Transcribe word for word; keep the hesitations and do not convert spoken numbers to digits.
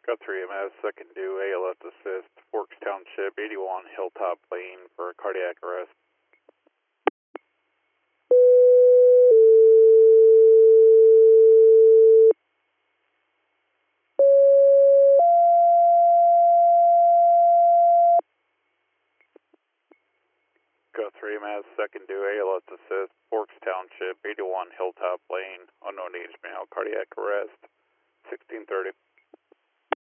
Got three M S, second due, A L S assist, Forks Township, eighty-one Hilltop Lane for cardiac arrest. Got three M S, second due, A L S assist, Forks Township, eighty-one Hilltop Lane, unknown age male, cardiac arrest, sixteen thirty.